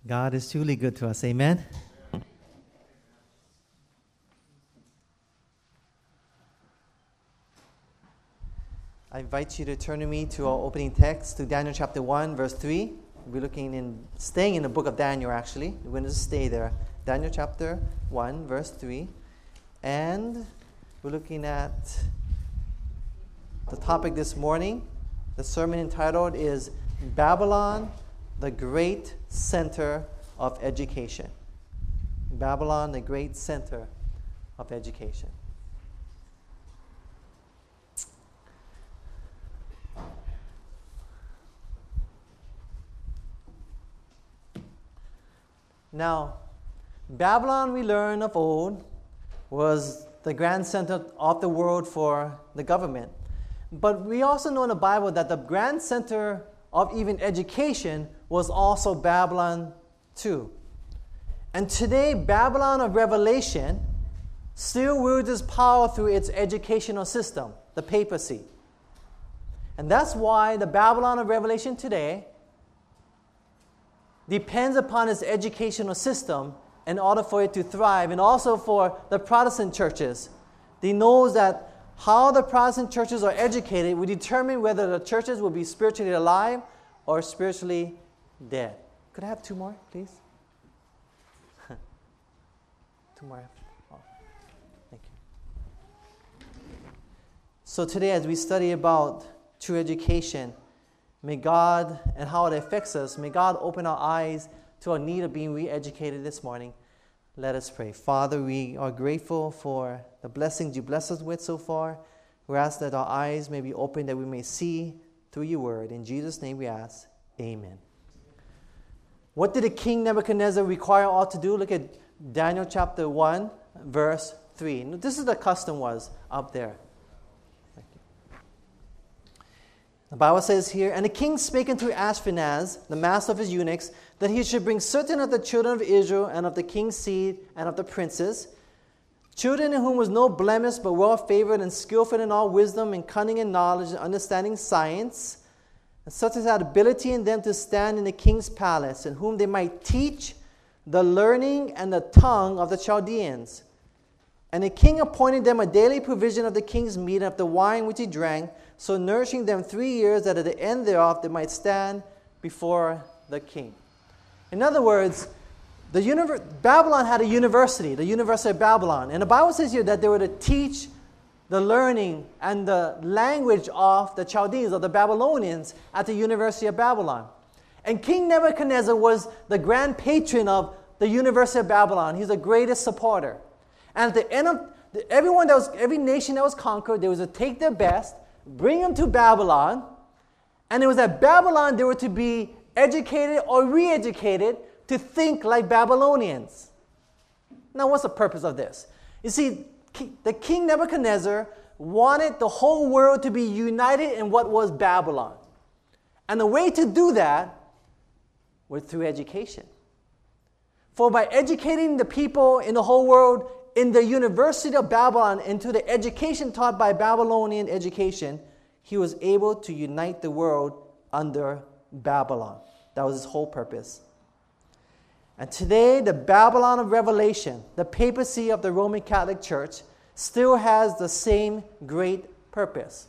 God is truly good to us. Amen? I invite you to turn to me to our opening text, to Daniel chapter 1, verse 3. We're staying in the book of Daniel, actually. We're going to stay there. Daniel chapter 1, verse 3. And we're looking at the topic this morning. The sermon entitled is Babylon, the Great Center of Education. Babylon, the Great Center of Education. Now, Babylon, we learn of old, was the grand center of the world for the government. But we also know in the Bible that the grand center of even education was also Babylon too. And today, Babylon of Revelation still wields its power through its educational system, the papacy. And that's why the Babylon of Revelation today depends upon its educational system in order for it to thrive, and also for the Protestant churches. They know that how the Protestant churches are educated will determine whether the churches will be spiritually alive or spiritually dead. Could I have two more, please? Two more. Oh, thank you. So today, as we study about true education, may God, and how it affects us, may God open our eyes to our need of being re-educated this morning. Let us pray. Father, we are grateful for the blessings you blessed us with so far. We ask that our eyes may be open, that we may see through your word. In Jesus' name we ask, amen. What did the king Nebuchadnezzar require all to do? Look at Daniel chapter 1, verse 3. This is the custom was up there. The Bible says here, and the king spake unto Ashpenaz, the master of his eunuchs, that he should bring certain of the children of Israel, and of the king's seed, and of the princes, children in whom was no blemish, but well favored and skillful in all wisdom, and cunning and knowledge, and understanding science, and such as had ability in them to stand in the king's palace, and whom they might teach the learning and the tongue of the Chaldeans. And the king appointed them a daily provision of the king's meat and of the wine which he drank, so nourishing them 3 years, that at the end thereof they might stand before the king. In other words, Babylon had a university, the University of Babylon. And the Bible says here that they were to teach the learning and the language of the Chaldeans, or the Babylonians, at the University of Babylon. And King Nebuchadnezzar was the grand patron of the University of Babylon. He's the greatest supporter. And at the end of every nation that was conquered, they was to take their best, bring them to Babylon, and it was at Babylon they were to be educated or re-educated to think like Babylonians. Now, what's the purpose of this? You see, the king Nebuchadnezzar wanted the whole world to be united in what was Babylon. And the way to do that was through education. For by educating the people in the whole world in the University of Babylon into the education taught by Babylonian education, he was able to unite the world under Babylon. That was his whole purpose. And today, the Babylon of Revelation, the papacy of the Roman Catholic Church, still has the same great purpose.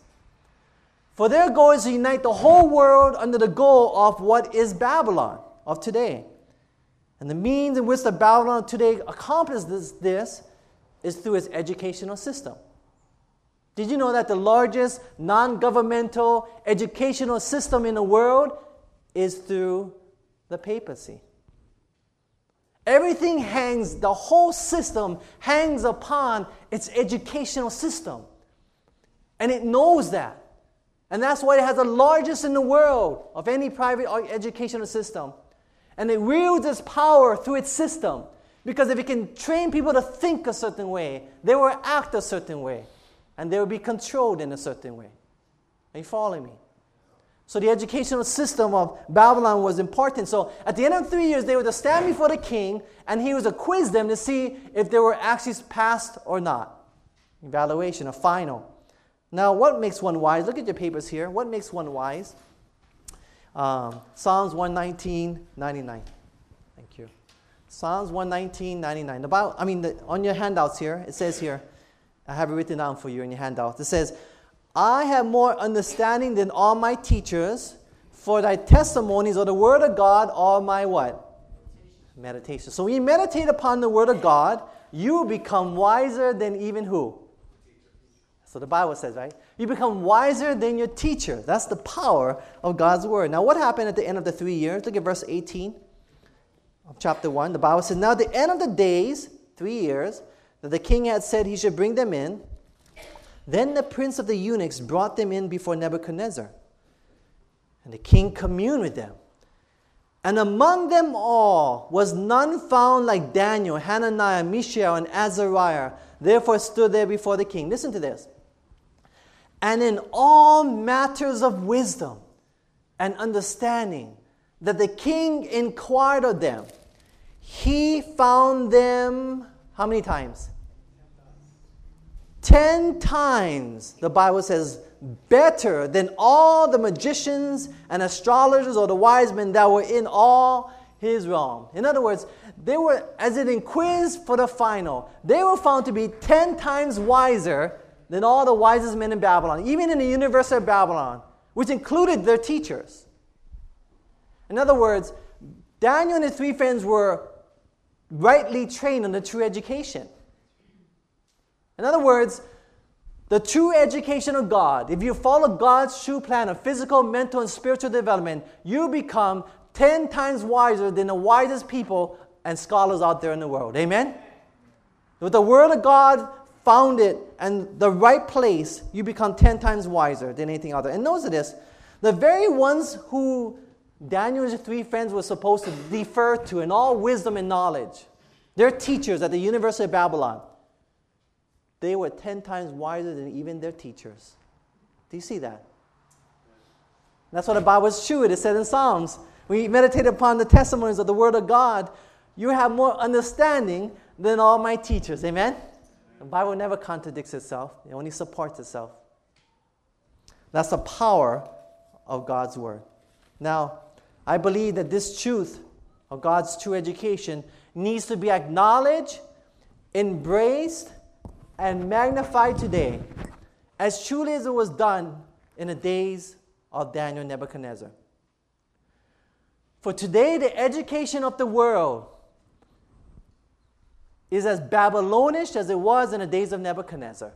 For their goal is to unite the whole world under the goal of what is Babylon of today. And the means in which the Babylon of today accomplishes this is through its educational system. Did you know that the largest non-governmental educational system in the world is through the papacy? Everything hangs, the whole system hangs upon its educational system. And it knows that. And that's why it has the largest in the world of any private educational system. And it wields its power through its system. Because if it can train people to think a certain way, they will act a certain way. And they will be controlled in a certain way. Are you following me? So the educational system of Babylon was important. So at the end of 3 years, they were to stand before the king, and he was to quiz them to see if they were actually passed or not. Evaluation, a final. Now, what makes one wise? Look at your papers here. What makes one wise? Psalms 119:99. Thank you. Psalms 119:99. The Bible, on your handouts here, it says here, I have it written down for you in your handouts. It says, I have more understanding than all my teachers, for thy testimonies or the word of God are my what? Meditation. So when you meditate upon the word of God, you become wiser than even who? So the Bible says, right? You become wiser than your teacher. That's the power of God's word. Now what happened at the end of the 3 years? Look at verse 18 of chapter 1. The Bible says, now at the end of the days, 3 years, that the king had said he should bring them in, then the prince of the eunuchs brought them in before Nebuchadnezzar. And the king communed with them. And among them all was none found like Daniel, Hananiah, Mishael, and Azariah. Therefore stood there before the king. Listen to this. And in all matters of wisdom and understanding that the king inquired of them, he found them, how many times? 10 times, the Bible says, better than all the magicians and astrologers or the wise men that were in all his realm. In other words, they were, as in quiz for the final, they were found to be 10 times wiser than all the wisest men in Babylon, even in the University of Babylon, which included their teachers. In other words, Daniel and his 3 friends were rightly trained in the true education. In other words, the true education of God, if you follow God's true plan of physical, mental, and spiritual development, you become 10 times wiser than the wisest people and scholars out there in the world. Amen? With the Word of God founded and the right place, you become 10 times wiser than anything other. And notice this, the very ones who Daniel and his 3 friends were supposed to defer to in all wisdom and knowledge, their teachers at the University of Babylon, they were 10 times wiser than even their teachers. Do you see that? That's what the Bible is true. It said in Psalms, when you meditate upon the testimonies of the Word of God, you have more understanding than all my teachers. Amen? The Bible never contradicts itself. It only supports itself. That's the power of God's Word. Now, I believe that this truth of God's true education needs to be acknowledged, embraced, and magnified today, as truly as it was done in the days of Daniel and Nebuchadnezzar. For today, the education of the world is as Babylonish as it was in the days of Nebuchadnezzar.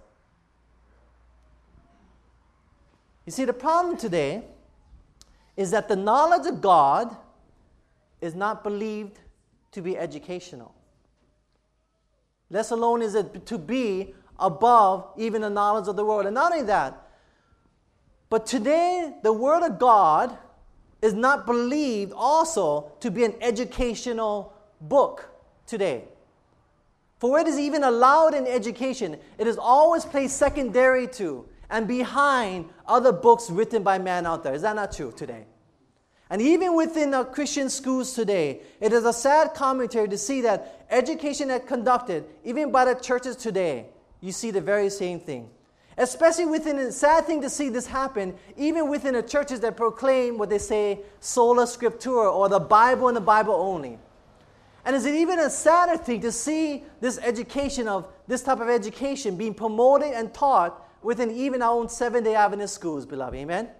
You see, the problem today is that the knowledge of God is not believed to be educational. Less alone is it to be above even the knowledge of the world. And not only that, but today the Word of God is not believed also to be an educational book today. For where it is even allowed in education, it is always placed secondary to and behind other books written by man out there. Is that not true today? And even within our Christian schools today, it is a sad commentary to see that education that conducted, even by the churches today, you see the very same thing. Especially within, a sad thing to see this happen, even within the churches that proclaim what they say, sola scriptura, or the Bible and the Bible only. And is it even a sadder thing to see this education of, this type of education being promoted and taught within even our own Seventh-day Adventist schools, beloved, amen?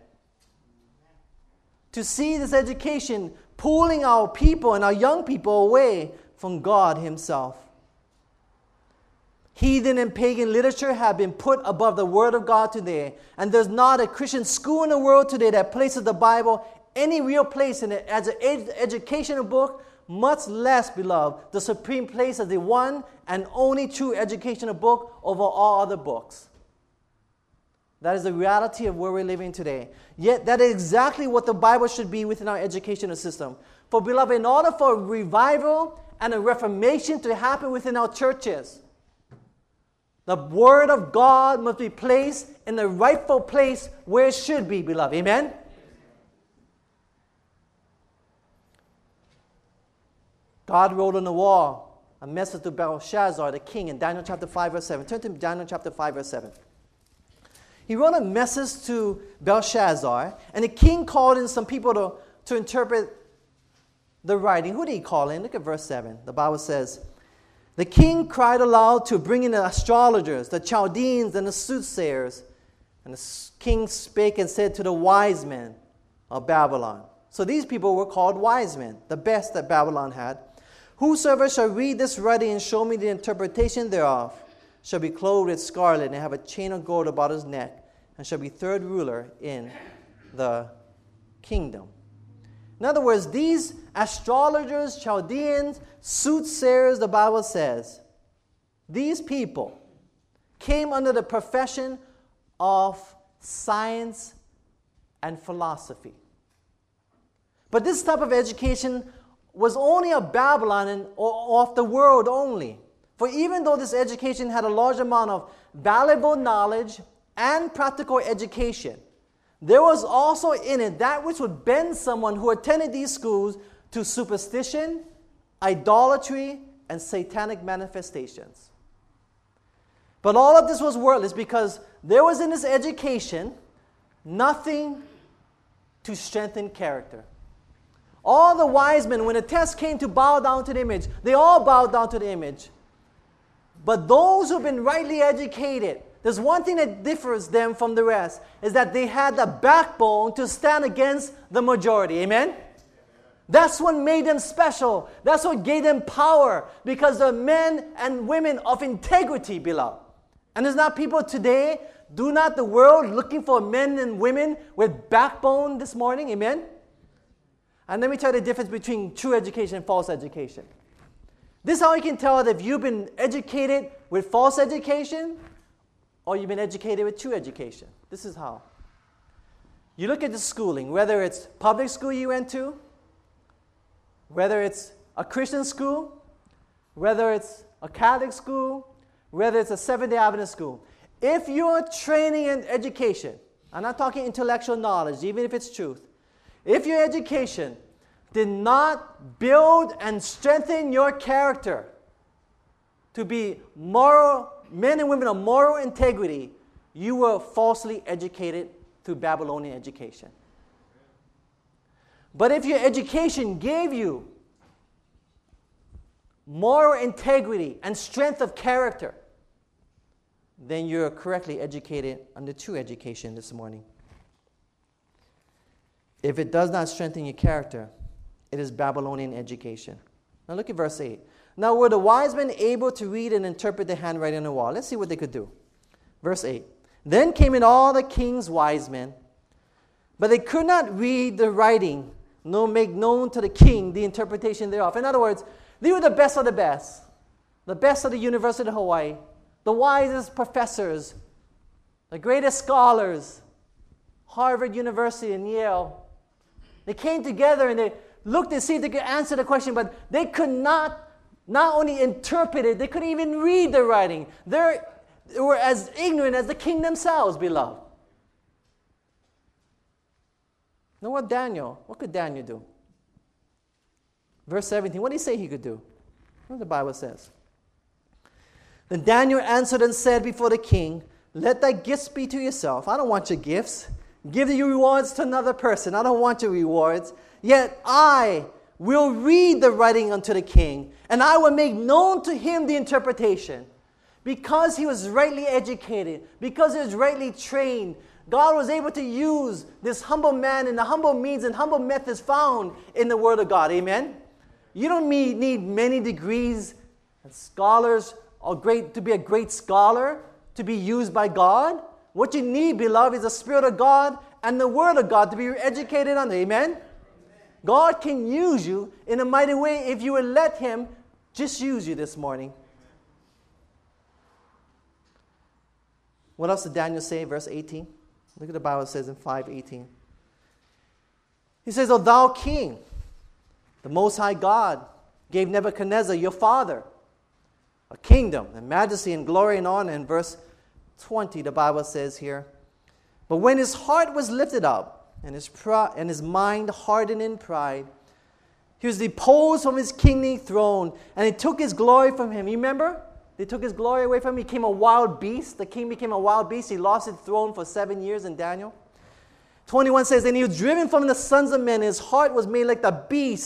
To see this education pulling our people and our young people away from God Himself. Heathen and pagan literature have been put above the Word of God today. And there's not a Christian school in the world today that places the Bible any real place in it as an educational book, much less, beloved, the supreme place as the one and only true educational book over all other books. That is the reality of where we're living today. Yet that is exactly what the Bible should be within our educational system. For beloved, in order for a revival and a reformation to happen within our churches, the Word of God must be placed in the rightful place where it should be, beloved. Amen? God wrote on the wall a message to Belshazzar, the king, in Daniel chapter 5, verse 7. Turn to Daniel chapter 5, verse 7. He wrote a message to Belshazzar, and the king called in some people to interpret the writing, who did he call in? Look at verse 7. The Bible says, the king cried aloud to bring in the astrologers, the Chaldeans, and the soothsayers. And the king spake and said to the wise men of Babylon. So these people were called wise men, the best that Babylon had. Whosoever shall read this writing and show me the interpretation thereof shall be clothed with scarlet and have a chain of gold about his neck, and shall be third ruler in the kingdom. In other words, these astrologers, Chaldeans, soothsayers, the Bible says, these people came under the profession of science and philosophy. But this type of education was only of Babylon and of the world only. For even though this education had a large amount of valuable knowledge and practical education, there was also in it that which would bend someone who attended these schools to superstition, idolatry, and satanic manifestations. But all of this was worthless because there was in this education nothing to strengthen character. All the wise men, when the test came to bow down to the image, they all bowed down to the image. But those who've been rightly educated, there's one thing that differs them from the rest, is that they had the backbone to stand against the majority. Amen? That's what made them special. That's what gave them power, because they're men and women of integrity, beloved. And there's not people today, do not the world looking for men and women with backbone this morning? Amen? And let me tell you the difference between true education and false education. This is how you can tell if you've been educated with false education or you've been educated with true education. This is how. You look at the schooling, whether it's public school you went to, whether it's a Christian school, whether it's a Catholic school, whether it's a Seventh-day Adventist school. If your training and education, I'm not talking intellectual knowledge, even if it's truth, if your education did not build and strengthen your character to be moral, men and women of moral integrity, you were falsely educated through Babylonian education. But if your education gave you moral integrity and strength of character, then you're correctly educated under true education this morning. If it does not strengthen your character, it is Babylonian education. Now look at verse 8. Now were the wise men able to read and interpret the handwriting on the wall? Let's see what they could do. Verse 8. Then came in all the king's wise men, but they could not read the writing, nor make known to the king the interpretation thereof. In other words, they were the best of the University of Hawaii, the wisest professors, the greatest scholars, Harvard University and Yale. They came together and they looked to see if they could answer the question, but they could not only interpret it, they couldn't even read the writing. They were as ignorant as the king themselves, beloved. Now what could Daniel do? Verse 17, what did he say he could do? What the Bible says. Then Daniel answered and said before the king, let thy gifts be to yourself. I don't want your gifts. Give your rewards to another person. I don't want your rewards. Yet I will read the writing unto the king, and I will make known to him the interpretation. Because he was rightly educated, because he was rightly trained, God was able to use this humble man in the humble means and humble methods found in the Word of God. Amen? You don't need many degrees and scholars or to be a great scholar to be used by God. What you need, beloved, is the Spirit of God and the Word of God to be educated on. Amen? God can use you in a mighty way if you would let Him just use you this morning. What else did Daniel say? Verse 18. Look at the Bible says in 5:18. He says, O thou king, the Most High God gave Nebuchadnezzar your father a kingdom and majesty and glory and honor. In verse 20, the Bible says here, but when his heart was lifted up and his mind hardened in pride, he was deposed from his kingly throne, and he took his glory from him. You remember? They took his glory away from him. He became a wild beast. The king became a wild beast. He lost his throne for 7 years in Daniel. 21 says, and he was driven from the sons of men. His heart was made like the beast.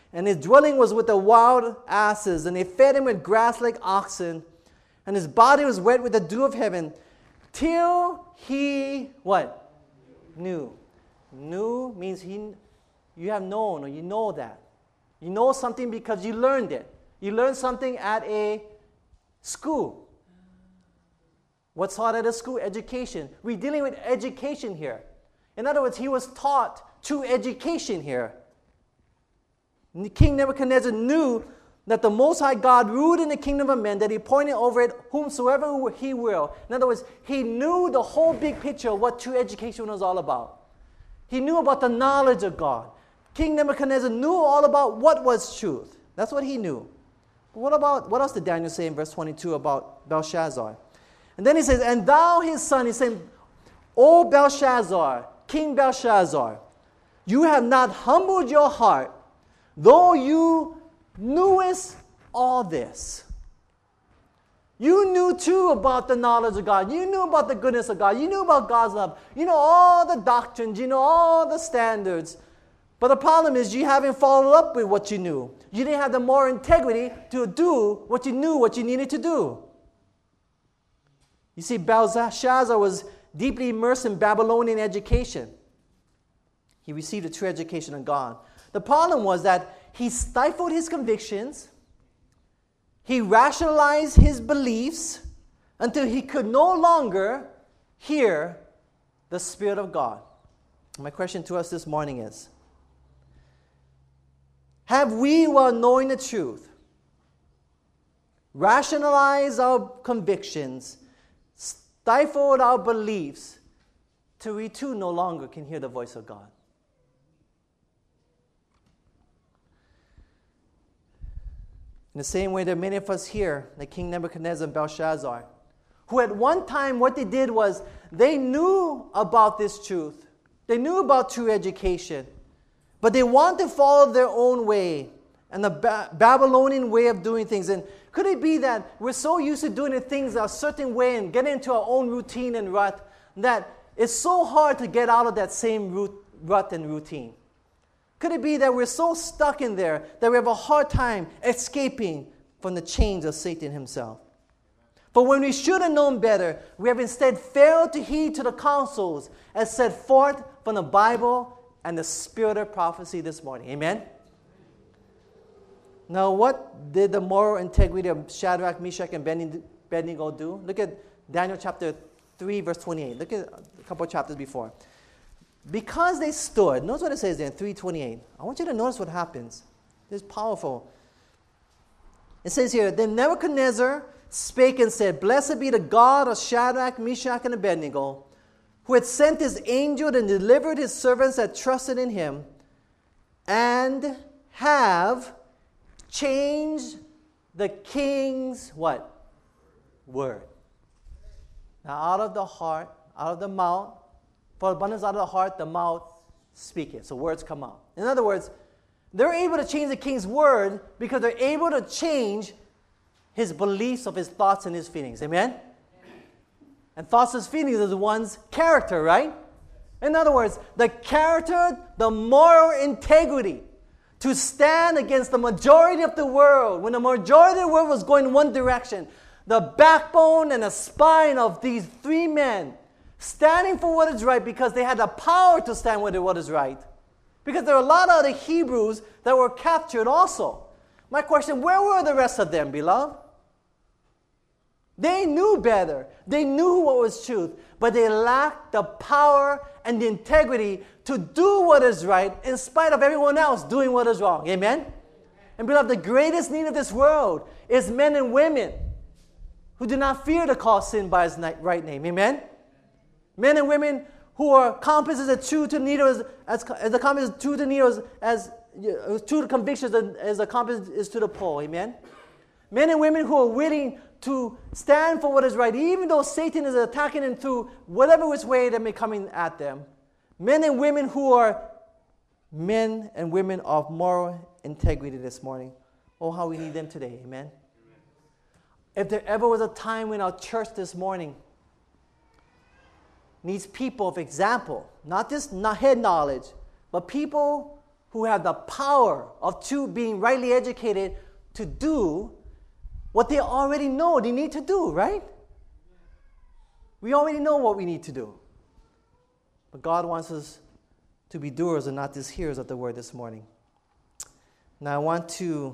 and his dwelling was with the wild asses, and they fed him with grass like oxen, and his body was wet with the dew of heaven, till he, what? Knew. Knew means you have known, or you know that. You know something because you learned it. You learned something at a school. What's taught at a school? Education. We're dealing with education here. In other words, he was taught through education here. King Nebuchadnezzar knew that the Most High God ruled in the kingdom of men, that he appointed over it whomsoever he will. In other words, he knew the whole big picture of what true education was all about. He knew about the knowledge of God. King Nebuchadnezzar knew all about what was truth. That's what he knew. But what else did Daniel say in verse 22 about Belshazzar? And then he says, and thou his son, he's saying, O Belshazzar, King Belshazzar, you have not humbled your heart, though you knewest all this. You knew too about the knowledge of God. You knew about the goodness of God. You knew about God's love. You know all the doctrines. You know all the standards. But the problem is you haven't followed up with what you knew. You didn't have the moral integrity to do what you knew, what you needed to do. You see, Belshazzar was deeply immersed in Babylonian education. He received a true education of God. The problem was that he stifled his convictions. He rationalized his beliefs until he could no longer hear the Spirit of God. My question to us this morning is, have we, while knowing the truth, rationalized our convictions, stifled our beliefs, till we too no longer can hear the voice of God? In the same way, there are many of us here, like King Nebuchadnezzar and Belshazzar, who at one time what they did was they knew about this truth. They knew about true education. But they want to follow their own way and the Babylonian way of doing things. And could it be that we're so used to doing things a certain way and getting into our own routine and rut that it's so hard to get out of that same rut and routine? Could it be that we're so stuck in there that we have a hard time escaping from the chains of Satan himself? But when we should have known better, we have instead failed to heed to the counsels as set forth from the Bible and the spirit of prophecy this morning. Amen? Now, what did the moral integrity of Shadrach, Meshach, and Abednego do? Look at Daniel chapter 3, verse 28. Look at a couple of chapters before. Because they stood, notice what it says there in 3:28. I want you to notice what happens. This is powerful. It says here, then Nebuchadnezzar spake and said, Blessed be the God of Shadrach, Meshach, and Abednego, who had sent his angel and delivered his servants that trusted in him, and have changed the king's what? Word. Now out of the heart, out of the mouth, for abundance out of the heart, the mouth speaketh. So words come out. In other words, they're able to change the king's word because they're able to change his beliefs of his thoughts and his feelings. Amen? And thoughts and feelings are the one's character, right? In other words, the character, the moral integrity to stand against the majority of the world. When the majority of the world was going in one direction, the backbone and the spine of these three men standing for what is right because they had the power to stand with what is right. Because there are a lot of other Hebrews that were captured also. My question, where were the rest of them, beloved? They knew better. They knew what was truth. But they lacked the power and the integrity to do what is right in spite of everyone else doing what is wrong. Amen? And beloved, the greatest need of this world is men and women who do not fear to call sin by its right name. Amen? Men and women who are compasses as true to needles as the compass is true to needles as true to convictions as the compass is to the pole. Amen? Men and women who are willing to stand for what is right, even though Satan is attacking them through whatever which way that may coming at them. Men and women who are men and women of moral integrity this morning. Oh, how we need them today. Amen? If there ever was a time when our church this morning needs people of example, not just head knowledge, but people who who have the power of being rightly educated to do what they already know they need to do, right? We already know what we need to do. But God wants us to be doers and not just hearers of the word this morning. Now I want to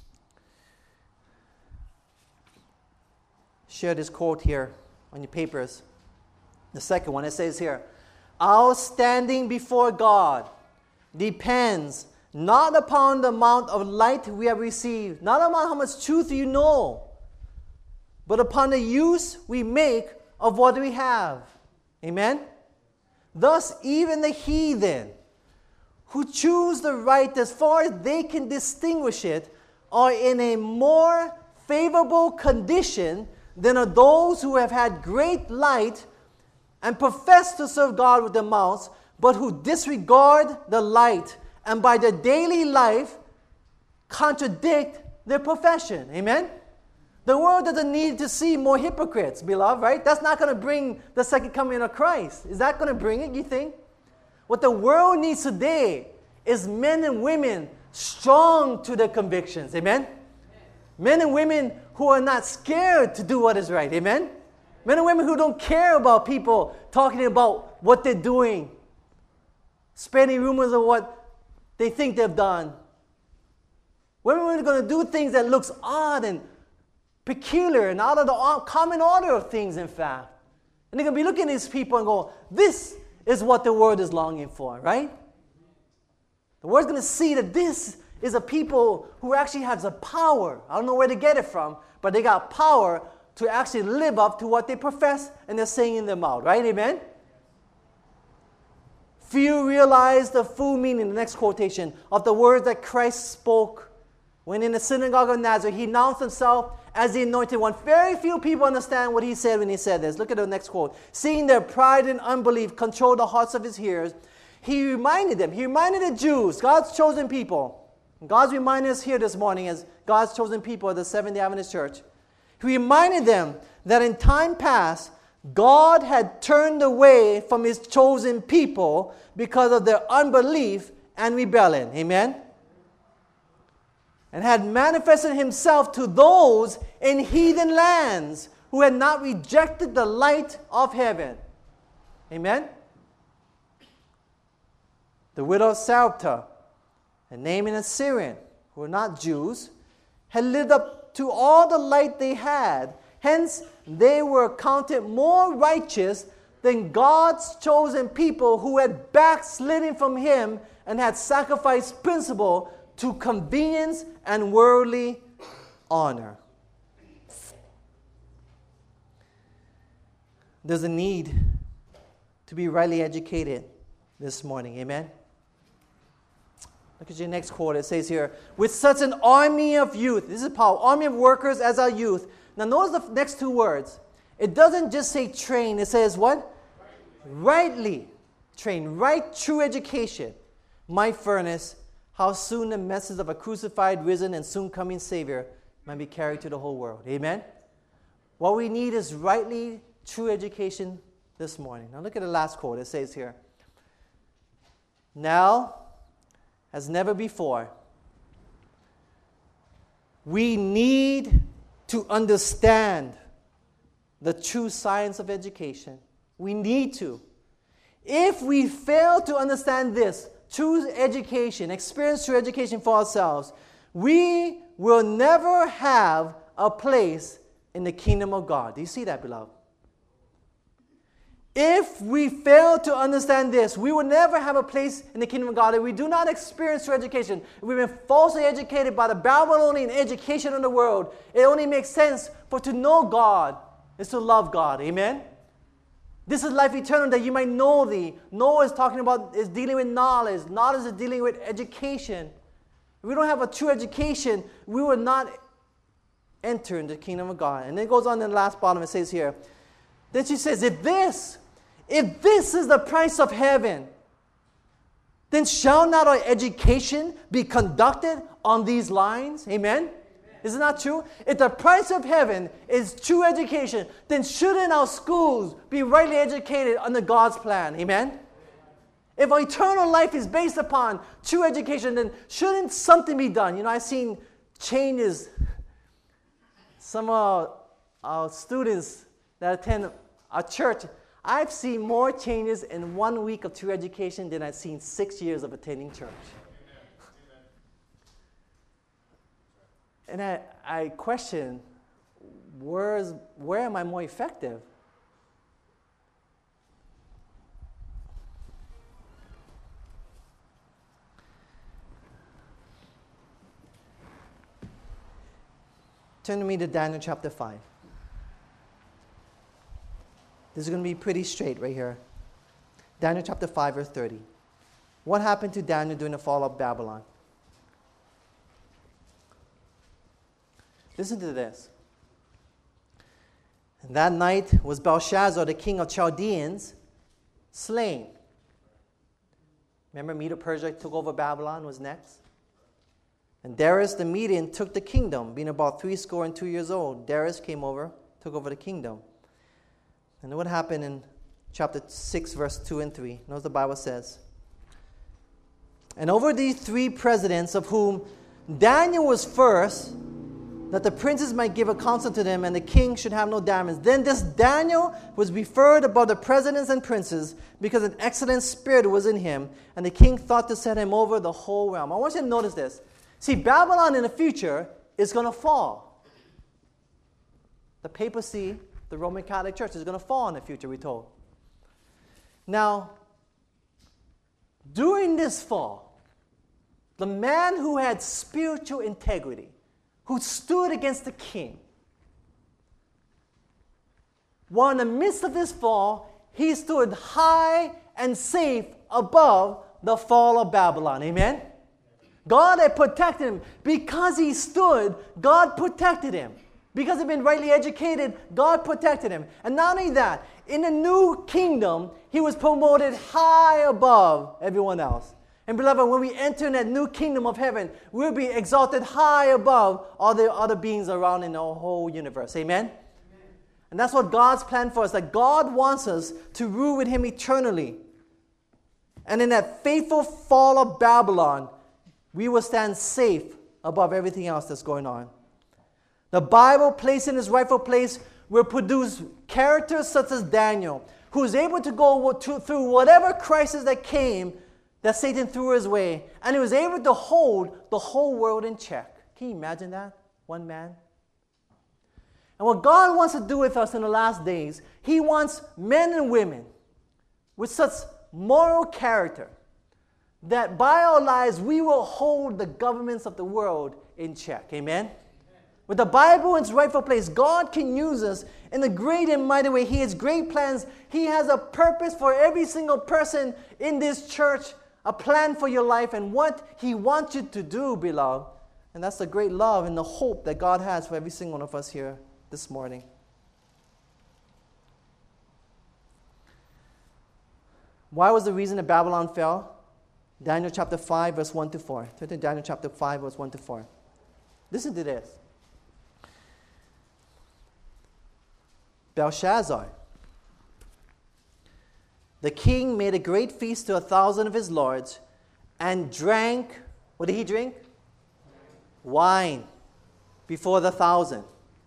share this quote here on your papers. The second one, it says here, our standing before God depends not upon the amount of light we have received, not upon how much truth you know, but upon the use we make of what we have. Amen? Thus, even the heathen who choose the right as far as they can distinguish it are in a more favorable condition than are those who have had great light and profess to serve God with their mouths, but who disregard the light and by their daily life contradict their profession. Amen? The world doesn't need to see more hypocrites, beloved, right? That's not going to bring the second coming of Christ. Is that going to bring it, you think? What the world needs today is men and women strong to their convictions. Amen? Men and women who are not scared to do what is right. Amen? Men and women who don't care about people talking about what they're doing, spreading rumors of what they think they've done. Women are going to do things that looks odd and peculiar and out of the common order of things, in fact. And they're going to be looking at these people and go, this is what the world is longing for, right? The world's going to see that this is a people who actually has a power. I don't know where to get it from, but they got power to actually live up to what they profess and they're saying in their mouth, right? Amen? Few realize the full meaning, the next quotation, of the words that Christ spoke when in the synagogue of Nazareth, he announced himself as the anointed one. Very few people understand what he said when he said this. Look at the next quote. Seeing their pride and unbelief control the hearts of his hearers, he reminded them, he reminded the Jews, God's chosen people. And God's reminding us here this morning as God's chosen people of the Seventh-day Adventist Church. He reminded them that in time past, God had turned away from his chosen people because of their unbelief and rebellion. Amen? And had manifested himself to those in heathen lands who had not rejected the light of heaven. Amen? The widow of Sarepta and Naaman and Syrian, who were not Jews, had lived up to all the light they had. Hence, they were counted more righteous than God's chosen people who had backslidden from him and had sacrificed principle to convenience and worldly honor. There's a need to be rightly educated this morning. Amen? Look at your next quote. It says here, with such an army of youth, this is Paul, army of workers as our youth. Now notice the next two words. It doesn't just say train. It says what? Rightly train. Right true education might furnish how soon the message of a crucified, risen, and soon coming Savior might be carried to the whole world. Amen? What we need is rightly true education this morning. Now look at the last quote. It says here, now, as never before, we need to understand the true science of education. We need to. If we fail to understand this, true education, experience true education for ourselves, we will never have a place in the kingdom of God. Do you see that, beloved? If we fail to understand this, we will never have a place in the kingdom of God. If we do not experience true education, if we've been falsely educated by the Babylonian education of the world, it only makes sense for to know God is to love God. Amen? This is life eternal, that you might know thee. Noah is dealing with knowledge. Knowledge is dealing with education. If we don't have a true education, we will not enter into the kingdom of God. And then it goes on in the last bottom, it says here, then she says, if this is the price of heaven, then shall not our education be conducted on these lines? Amen? Is it not true? If the price of heaven is true education, then shouldn't our schools be rightly educated under God's plan? Amen? If eternal life is based upon true education, then shouldn't something be done? You know, I've seen changes. Some of our students that attend our church, I've seen more changes in 1 week of true education than I've seen 6 years of attending church. And I question, where am I more effective? Turn to me to Daniel chapter 5. This is going to be pretty straight right here. Daniel chapter 5, verse 30. What happened to Daniel during the fall of Babylon? Listen to this. And that night was Belshazzar, the king of Chaldeans, slain. Remember, Medo-Persia took over Babylon, was next. And Darius the Median took the kingdom, being about 62 years old. Darius came over, took over the kingdom. And what happened in chapter 6, verse 2 and 3? Notice the Bible says, and over these 3 presidents, of whom Daniel was first, that the princes might give a counsel to them, and the king should have no damage. Then this Daniel was preferred above the presidents and princes, because an excellent spirit was in him, and the king thought to set him over the whole realm. I want you to notice this. See, Babylon in the future is going to fall. The papacy, the Roman Catholic Church, is going to fall in the future, we're told. Now, during this fall, the man who had spiritual integrity, who stood against the king, while in the midst of this fall, he stood high and safe above the fall of Babylon. Amen? God had protected him. Because he stood, God protected him. Because he'd been rightly educated, God protected him. And not only that, in the new kingdom, he was promoted high above everyone else. And beloved, when we enter in that new kingdom of heaven, we'll be exalted high above all the other beings around in the whole universe. Amen? And that's what God's plan for us, that God wants us to rule with him eternally. And in that faithful fall of Babylon, we will stand safe above everything else that's going on. The Bible, placed in its rightful place, will produce characters such as Daniel, who is able to go through whatever crisis that came, that Satan threw his way, and he was able to hold the whole world in check. Can you imagine that? One man. And what God wants to do with us in the last days, he wants men and women with such moral character that by our lives we will hold the governments of the world in check. Amen? With the Bible in its rightful place, God can use us in a great and mighty way. He has great plans. He has a purpose for every single person in this church, a plan for your life and what he wants you to do, beloved. And that's the great love and the hope that God has for every single one of us here this morning. Why was the reason that Babylon fell? Daniel chapter 5, verse 1 to 4. Turn to Daniel chapter 5, verse 1 to 4. Listen to this. Belshazzar, the king, made a great feast to 1,000 of his lords and drank, what did he drink? Wine before the 1,000.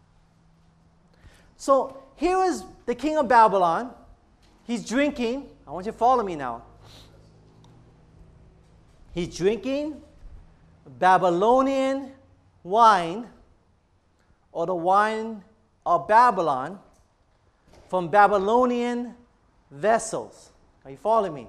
So here is the king of Babylon. He's drinking. I want you to follow me now. He's drinking Babylonian wine, or the wine of Babylon, from Babylonian vessels. Are you following me?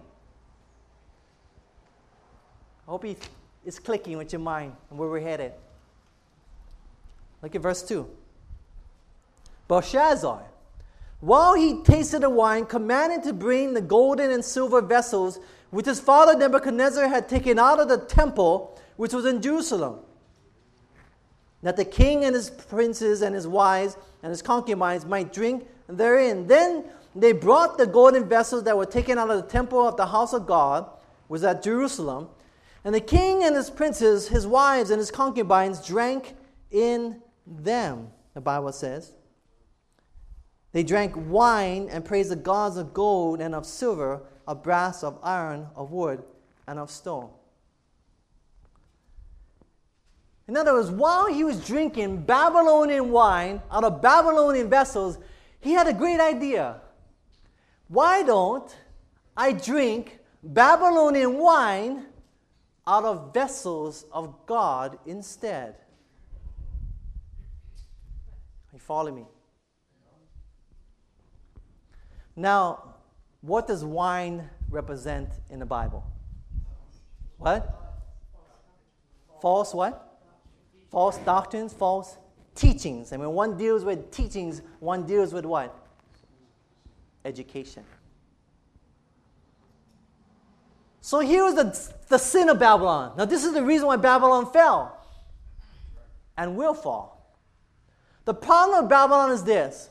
I hope it's clicking with your mind and where we're headed. Look at verse 2. Belshazzar, while he tasted the wine, commanded to bring the golden and silver vessels which his father Nebuchadnezzar had taken out of the temple which was in Jerusalem, that the king and his princes and his wives and his concubines might drink therein. Then they brought the golden vessels that were taken out of the temple of the house of God, was at Jerusalem, and the king and his princes, his wives and his concubines drank in them, the Bible says. They drank wine and praised the gods of gold and of silver, of brass, of iron, of wood, and of stone. In other words, while he was drinking Babylonian wine out of Babylonian vessels, he had a great idea. Why don't I drink Babylonian wine out of vessels of God instead? Are you following me? Now, what does wine represent in the Bible? What? False what? False doctrines, false teachings. And when one deals with teachings, one deals with what? Education. So here was the sin of Babylon. Now this is the reason why Babylon fell and will fall. The problem of Babylon is this.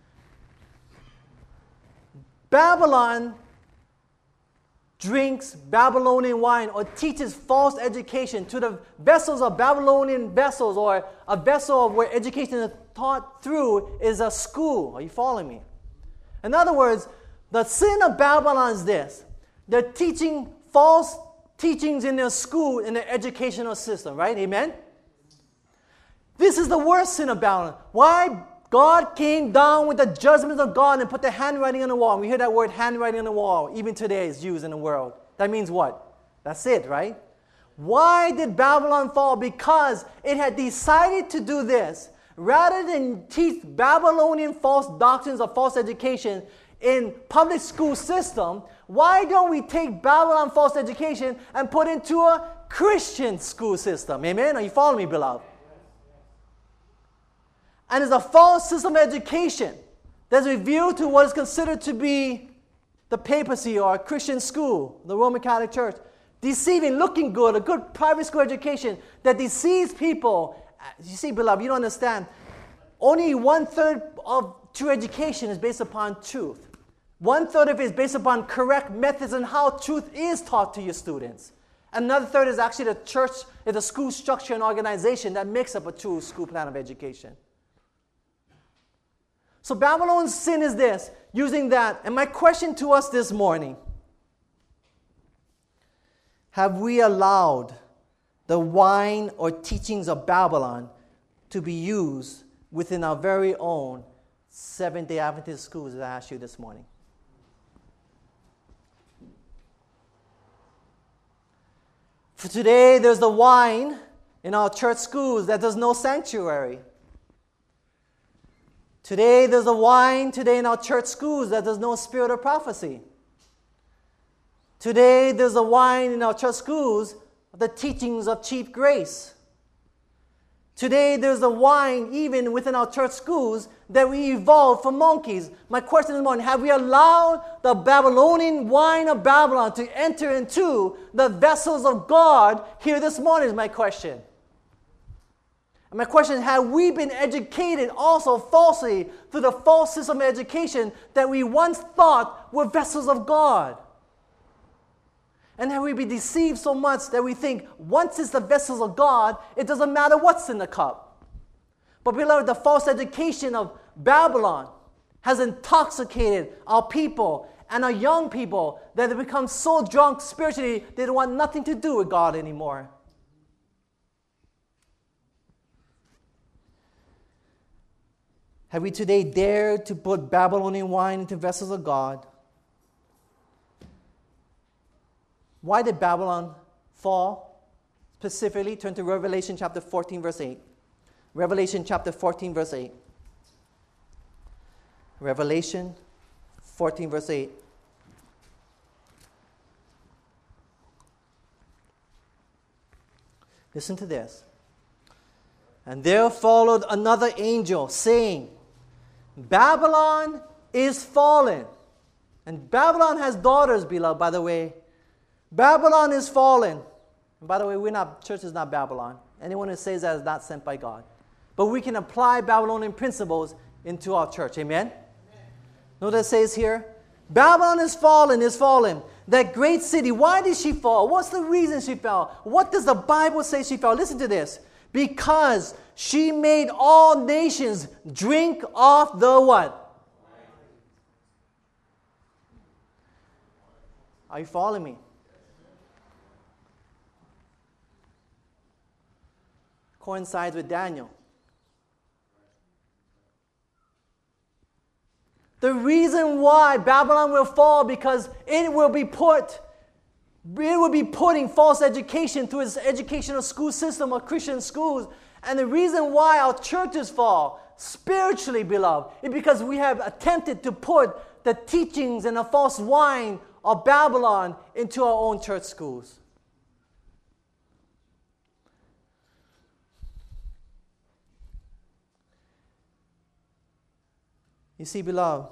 Babylon drinks Babylonian wine or teaches false education to the vessels of Babylonian vessels, or a vessel where education is taught through is a school. Are you following me? In other words, the sin of Babylon is this. They're teaching false teachings in their school, in their educational system, right? Amen? This is the worst sin of Babylon. Why? God came down with the judgment of God and put the handwriting on the wall. We hear that word handwriting on the wall. Even today is used in the world. That means what? That's it, right? Why did Babylon fall? Because it had decided to do this. Rather than teach Babylonian false doctrines or false education in public school system, why don't we take Babylon false education and put into a Christian school system? Amen? Are you following me, beloved? And it's a false system of education that's revealed to what is considered to be the papacy or a Christian school, the Roman Catholic Church. Deceiving, looking good, a good private school education that deceives people. You see, beloved, you don't understand. Only 1/3 of true education is based upon truth. 1/3 of it is based upon correct methods and how truth is taught to your students. Another third is actually the church, the school structure and organization that makes up a true school plan of education. So Babylon's sin is this, using that. And my question to us this morning, have we allowed the wine or teachings of Babylon to be used within our very own Seventh-day Adventist schools, as I asked you this morning? For today, there's the wine in our church schools that there's no sanctuary. Today, there's a wine today in our church schools that there's no spirit of prophecy. Today, there's a wine in our church schools of the teachings of cheap grace. Today, there's a wine even within our church schools that we evolved from monkeys. My question this morning, have we allowed the Babylonian wine of Babylon to enter into the vessels of God here this morning is my question. And my question is, have we been educated also falsely through the false system of education that we once thought were vessels of God? And have we been deceived so much that we think once it's the vessels of God, it doesn't matter what's in the cup? But beloved, the false education of Babylon has intoxicated our people and our young people that they become so drunk spiritually they don't want nothing to do with God anymore. Have we today dared to put Babylonian wine into vessels of God? Why did Babylon fall? Specifically, turn to Revelation chapter 14, verse 8. Revelation chapter 14, verse 8. Revelation 14, verse 8. Listen to this. And there followed another angel, saying, Babylon is fallen. And Babylon has daughters, beloved, by the way. Babylon is fallen. And by the way, church is not Babylon. Anyone who says that is not sent by God. But we can apply Babylonian principles into our church. Amen? Notice it says here, Babylon is fallen. That great city, why did she fall? What's the reason she fell? What does the Bible say she fell? Listen to this. Because she made all nations drink off the what? Are you following me? Coincides with Daniel. The reason why Babylon will fall because it will be putting false education through its educational school system of Christian schools. And the reason why our churches fall, spiritually, beloved, is because we have attempted to put the teachings and the false wine of Babylon into our own church schools. You see, beloved,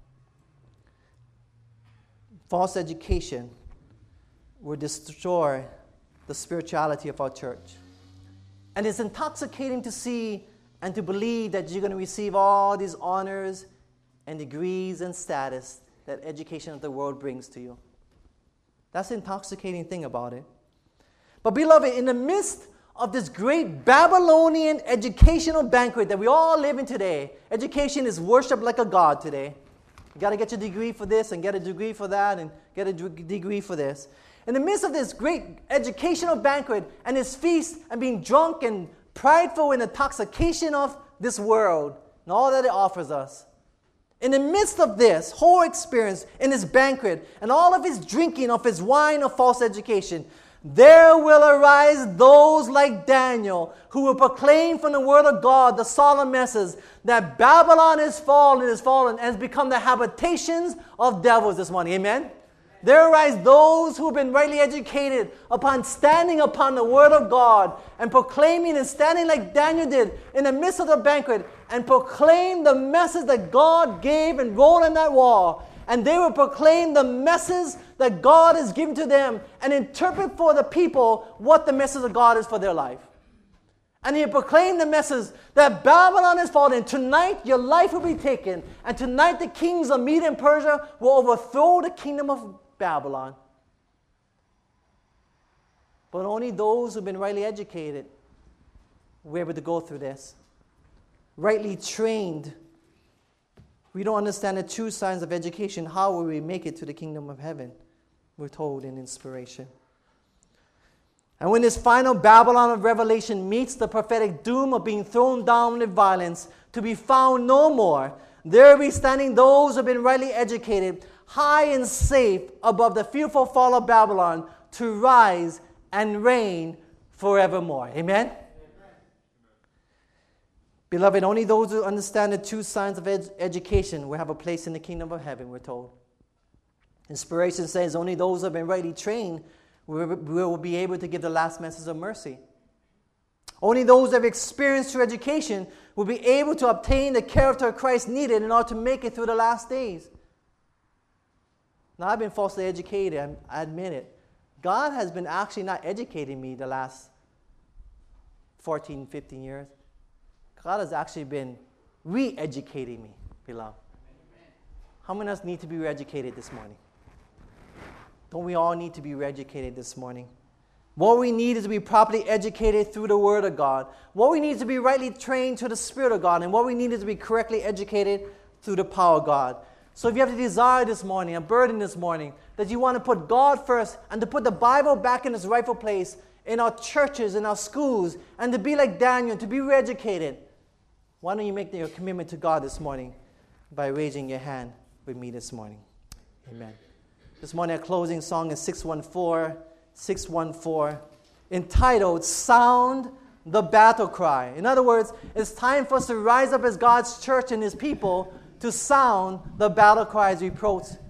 false education will destroy the spirituality of our church. And it's intoxicating to see and to believe that you're going to receive all these honors and degrees and status that education of the world brings to you. That's the intoxicating thing about it. But beloved, in the midst of this great Babylonian educational banquet that we all live in today, education is worshipped like a god today. You got to get your degree for this and get a degree for that and get a degree for this. In the midst of this great educational banquet and this feast and being drunk and prideful in intoxication of this world and all that it offers us, in the midst of this whole experience, in this banquet and all of his drinking of his wine of false education, there will arise those like Daniel who will proclaim from the word of God the solemn message that Babylon is fallen, and has become the habitations of devils this morning. Amen? There arise those who have been rightly educated upon standing upon the word of God and proclaiming and standing like Daniel did in the midst of the banquet and proclaim the message that God gave and wrote on that wall. And they will proclaim the message that God has given to them and interpret for the people what the message of God is for their life. And he proclaimed the message that Babylon is fallen. Tonight your life will be taken. And tonight the kings of Media and Persia will overthrow the kingdom of Babylon. But only those who've been rightly educated were able to go through this. Rightly trained. We don't understand the true signs of education. How will we make it to the kingdom of heaven? We're told in inspiration. And when this final Babylon of Revelation meets the prophetic doom of being thrown down with violence, to be found no more, there will be standing those who have been rightly educated, high and safe above the fearful fall of Babylon, to rise and reign forevermore. Amen? Beloved, only those who understand the true signs of education will have a place in the kingdom of heaven, we're told. Inspiration says only those who have been rightly trained will be able to give the last message of mercy. Only those that have experienced true education will be able to obtain the character of Christ needed in order to make it through the last days. Now, I've been falsely educated, I admit it. God has been actually not educating me the last 14, 15 years. God has actually been re-educating me, beloved. How many of us need to be re-educated this morning? Don't we all need to be re-educated this morning? What we need is to be properly educated through the Word of God. What we need is to be rightly trained to the Spirit of God. And what we need is to be correctly educated through the power of God. So if you have the desire this morning, a burden this morning, that you want to put God first and to put the Bible back in its rightful place in our churches, in our schools, and to be like Daniel, to be re-educated, why don't you make your commitment to God this morning by raising your hand with me this morning? Amen. This morning, our closing song is 614, entitled, Sound the Battle Cry. In other words, it's time for us to rise up as God's church and His people to sound the battle cry as we approach